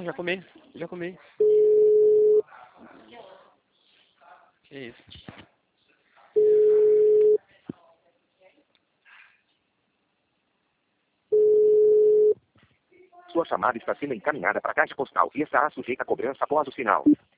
Não, já comi. Já comi. Que isso? Sua chamada está sendo encaminhada para a caixa postal e estará sujeita a cobrança após o sinal.